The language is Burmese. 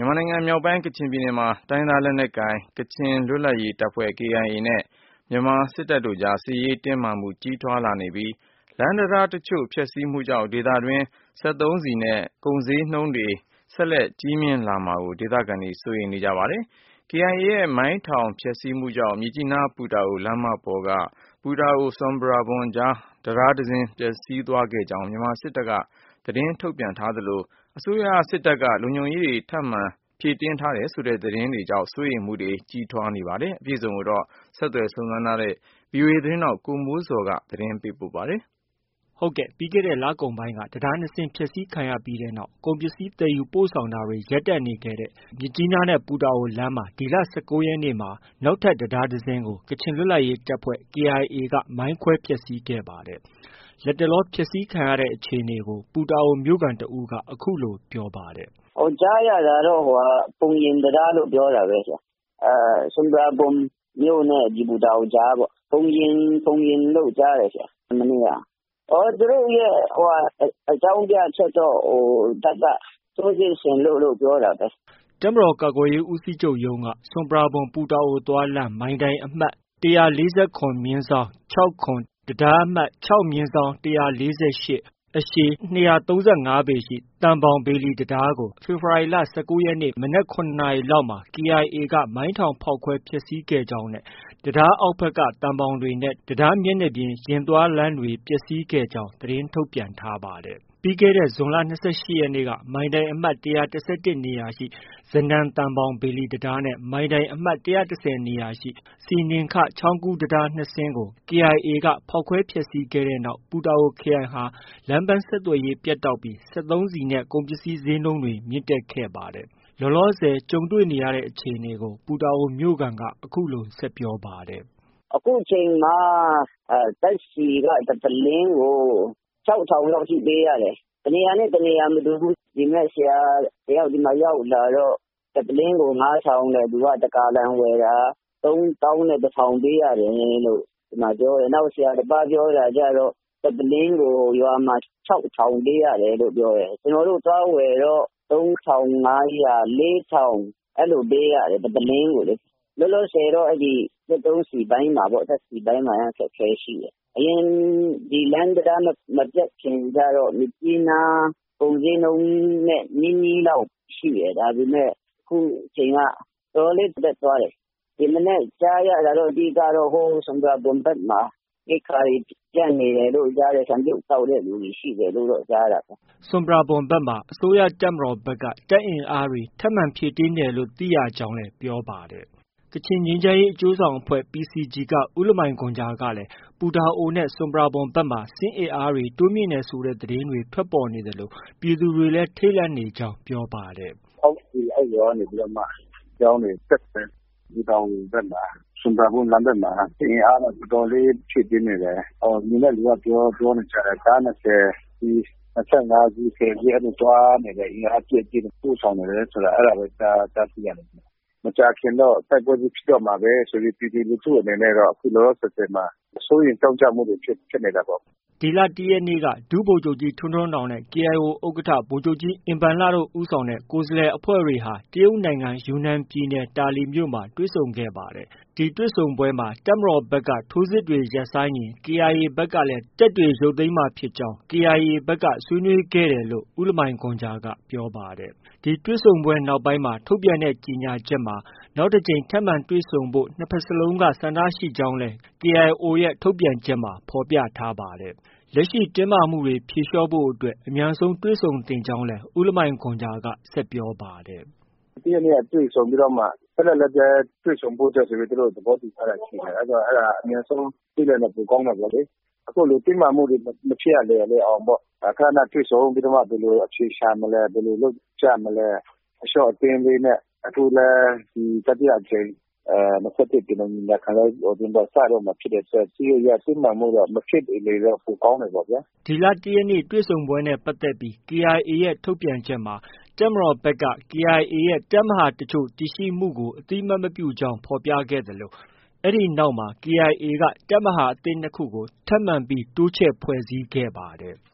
မြန်မာနိုင်ငံမြောက်ပိုင်းကချင်ပြည်နယ်မှာတိုင်းရင်းသားလက်နက်ကိုင်ကချင်လွတ်လပ်ရေးတပ်ဖွဲ့ KIA နဲ့မြန်မာစစ်တပ်တို့ကြားစစ်ရေးတင်းမာမှုကြီးထွားလာနေပြီးလမ်းတံတားတချို့ဖျက်ဆီးမှုကြောင့်ဒေသတွင်းစက်သုံးဆီနဲ့ကုန်ဈေးနှုန်းတွေဆက်လက်ကြီးမြင့်လာမှာကိုဒေသခံတွေစိုးရိမ်နေကြပါတယ်။ KIA ရဲ့မိုင်းထောင်ဖျက်ဆီးမှုကြောင့်မြစ်ကြီးနား-ပူတာအိုလမ်းမပေါ်ကပူတာအို-ဆွမ်ပရာဘွမ်ကြားတံတားတစင်းပျက်စီးသွားခဲ့ကြောင်းမြန်မာစစ်တပ်ကသတင်းထုတ်ပြန်ထားသလိုအစိုးရစစ်တပ်ကလုံခြုံရေးတွေထပ်မံဖြည့်တင်းထားတယ်ဆိုတဲ့သတင်းတွေကြောင့်စိုးရိမ်မှုတွေကြီးထွားနေပါတယ်။ အပြည့်အစုံကိုတော့ဆက်သွယ်စုံစမ်းထားတဲ့ VOA သတင်းထောက်ကိုမိုးဇော်ကသတင်းပေးပို့ထားပါတယ်။ပြီးခဲ့တဲ့လကုန်ပိုင်းကတံတား၂စင်းဖျက်ဆီးခံရပြီးနောက်ကုန်ပစ္စည်းသယ်ယူပို့ဆောင်တာတွေရပ်တန့်နေခဲ့တဲ့မြစ်ကြီးနားနဲ့ပူတာအိုလမ်းမှာဒီလ ၁၉ရက်နေ့မှာနောက်ထပ်တံတားတစင်းကိုကချင်လွတ်လပ်ရေးတပ်ဖွဲ့ KIA ကမိုင်းခွဲဖျက်ဆီးခဲ့ပါတယ်။လတ်တလောဖျက်ဆီးခံရတဲ့အခြေအနေကိုပူတာအိုမြို့ခံတဦးကအခုလိုပြောပါတယ်။ကြားရတာတော့ပုံရင်တံတားလို့ပြောတာပဲဆွမ်ပရာဘွမ်မြို့နဲ့ပူတာအိုကြားပေါ့။ပုံရင်လို့ကြားတယ်မနေ့ကသူတို့ရဲ့အကြောင်းပြချက်တော့တပ်ကထိုးစစ်ဆင်လို့ပြောတာပဲ။တပ်မတော်ကာကွယ်ရေးဦးစီးချုပ်ရုံးကဆွမ်ပရာဘွမ်ပူတာအိုသွားလမ်းမိုင်တိုင်အမှတ် 147/6 တံတားအမှတ် 6/148 အရှည် 235ပေရှိသံဘောင်ဘေလီတံတားကိုဖေဖော်ဝါရီလ ၁၉ရက်နေ့မနက် ၇နာရီလောက်မှာ KIA ကမိုင်းထောင်ဖောက်ခွဲဖျက်ဆီးခဲ့ကြောင်းနဲ့တံတားအောက်ဘက်ကသံဘောင်တွေနဲ့တံတားမျက်နှာပြင်ယာဉ်သွားလမ်းတွေပျက်ဆီးခဲ့ကြောင်းသတင်းထုတ်ပြန်ထားပါတယ်။ပြီးခဲ့တဲ့ဇွန်လ ၂၈ရက်နေ့ကမိုင်တိုင်အမှတ် 111နေရာရှိဇနန်သံဘောင်ဘေလီတံတားနဲ့မိုင်တိုင်အမှတ် 110နေရာရှိစီနင်ခချောင်းကူးတံတား၂စင်းကို KIA ကဖောက်ခွဲဖျက်ဆီးခဲ့တဲ့နောက်ပူတာအိုခရိုင်ဟာလမ်းပန်းဆက်သွယ်ရေးပြတ်တောက်ပြီးစက်သုံးဆီနဲ့ကုန်ပစ္စည်းဈေးနှုန်းတွေမြင့်တက်ခဲ့ပါတယ်။လောလောဆယ်ကြုံတွေ့နေရတဲ့အခြေအနေကိုပူတာအိုမြို့ခံကအခုလိုဆက်ပြောပါတယ်။အခုချိန်မှာဓါတ်ဆီကတပုလင်းကို 6,000လောက်ထိပေးရတယ်။တနေရာနဲ့တနေရာမတူဘူး။ဒီမဲ့ဆရာတယောက်ဒီမှာရောက်လာတော့တပုလင်းကို 5,000နဲ့သူကတဂါလံဝယ်တာ3,1,000ပေးရတယ်လို့ဒီမှာပြောတယ်။နောက်ဆရာတပါးပြောတာကြတော့တပုလင်းကိုရွာမှာ 6,000ပေးရတယ်လို့ပြောတယ်။ကျွန်တော်တို့သွားဝယ်တော့3,500 4,000အဲ့လိုပေးရတယ်တပုလင်းကိုလေ။လောလောဆယ်တော့စက်သုံးဆီပိုင်းမှာပေါ့ဓါတ်ဆီပိုင်းမှာအခက်အခဲရှိတယ်။အရင်ဒီလမ်းတံတားမပြတ်ခင်ကြတော့မြစ်ကြီးနားကုန်ဈေးနှုန်းနဲ့နီးလောက်ရှိတယ်။ဒါပေမဲ့အခုချိန်ကတော်လေးတက်သွားတယ်။ဒီမနေ့ကြားရတာတော့အဓိကတော့ဆွမ်ပရာဘွမ်ဘက်မှာရိက္ခာတွေပြတ်နေတယ်လို့ကြားတယ်။ဆန်ပြုတ်တောက်တဲ့လူတွေရှိတယ်လို့တော့ကြားတာပဲ။ဆွမ်ပရာဘွမ်ဘက်မှာအစိုးရတပ်မတော်ဘက်ကတပ်အင်အားတွေထပ်မံဖြည့်တင်းတယ်လို့သိရကြောင်းလည်းပြောပါတယ်။ကချင်ငြိမ်းချမ်းရေးအကျိုးဆောင်အဖွဲ့ PCG ကဦးလမိုင်ဂွမ်ဂျာကလည်းပူတာအိုနဲ့ဆွမ်ပရာဘွမ်ဘက်မှာစစ်အင်အားတွေတိုးမြင့်တယ်ဆိုတဲ့သတင်းတွေထွက်ပေါ်နေသလိုပြည်သူတွေလည်းထိတ်လန့်နေကြောင်းပြောပါတယ်။အဲ့ရောနေပြီးတော့မှကျောင်းတွေတက်တယ်ပူတာအိုဘက်မှာဆွမ်ပရာဘွမ်လမ်းဘက်မှာအင်အားတော်တော်လေးဖြည့်တင်းနေတယ်။မြင်တဲ့လူကပြောနေကြတယ်ကား20စီး25စီး10စီးအဲ့လိုသွားနေတယ်အင်အားပြည့်ပို့ဆောင်နေတယ်ဆိုတာအဲ့ဒါပဲကြားသိရတယ်မကြာခင်တော့တိုက်ပွဲကြီးဖြစ်တော့မှာပဲဆိုပြီးပြည်သူလူထုအနေနဲ့တော့အခုလောလောဆယ်မှာစိုးရိမ်ကြောင့်ကြမှုတွေဖြစ်နေတာပေါ့ဒီလ ၁ရက်နေ့ကဒုဗိုလ်ချုပ်ကြီးထွန်းထွန်းနောင်နဲ့ KIO ဥက္ကဋ္ဌဗိုလ်ချုပ်ကြီးအင်ဘန်လတို့ဦးဆောင်တဲ့ကိုယ်စားလှယ်အဖွဲ့တွေဟာတရုတ်နိုင်ငံယူနန်ပြည်နယ်တာလီမြို့မှာတွေ့ဆုံခဲ့ပါတယ်။ဒီတွေ့ဆုံပွဲမှာတပ်မတော်ဘက်ကထိုးစစ်တွေရပ်ဆိုင်းရင် KIA ဘက်ကလည်းတပ်တွေရုပ်သိမ်းမှာဖြစ်ကြောင်း KIA ဘက်ကဆွေးနွေးခဲ့တယ်လို့ဦးလမိုင်ဂွမ်ဂျာကပြောပါတယ်။ဒီတွေ့ဆုံပွဲနောက်ပိုင်းမှာထုတ်ပြန်တဲ့ကြေညာချက်မှာနောက်တစ်ကြိမ်ထပ်မံတွေ့ဆုံဖို့နှစ်ဖက်စလုံးကဆန္ဒရှိကြောင်းလည်း KIO ရဲ့ထုတ်ပြန်ချက်မှာဖော်ပြထားပါတယ်။လက်ရှိတင်းမာမှုတွေဖြေလျှော့ဖို့အတွက်အမြန်ဆုံးတွေ့ဆုံသင့်ကြောင်းလည်းဦးလမိုင်ဂွမ်ဂျာကဆက်ပြောပါတယ်။၁ရက်နေ့ကတွေ့ဆုံပြီးတော့မှဆက်လက်လည်းတွေ့ဆုံဖို့ဆိုပြီးသူတို့သဘောတူထားတာရှိတယ်။အဲ့ဒါအမြန်ဆုံးတွေ့လိုက်တော့ပိုကောင်းတာပေါ့လေ။အခုလိုတင်းမာမှုတွေမဖြစ်ရလေအောင်ပေါ့ခဏတွေ့ဆုံပြီးတော့မှဘယ်လိုအခြေရှာမလဲဘယ်လိုလုပ်ကြမလဲအလျှော့အတင်းလေးနဲ့အခုလည်းဒီတတိယအကြိမ်21ပြည်လုံးညီလာခံလည်းစတော့မှဖြစ်တဲ့ဆက်စီရတင်းမာမှုတော့မဖြစ်လေတော့ပိုကောင်းတယ်ပေါ့ဗျာဒီလ ၁ရက်နေ့တွေ့ဆုံပွဲနဲ့ပတ်သက်ပြီး KIA ရဲ့ထုတ်ပြန်ချက်မှာတပ်မတော်ဘက်က KIA ရဲ့တပ်မဟာတချို့တည်ရှိမှုကိုအသိအမှတ်မပြုကြောင်းဖော်ပြခဲ့သလိုအဲ့ဒီနောက်မှာ KIA ကတပ်မဟာအသစ်2ခုကိုထပ်မံပြီးတိုးချဲ့ဖွဲ့စည်းခဲ့ပါတယ်။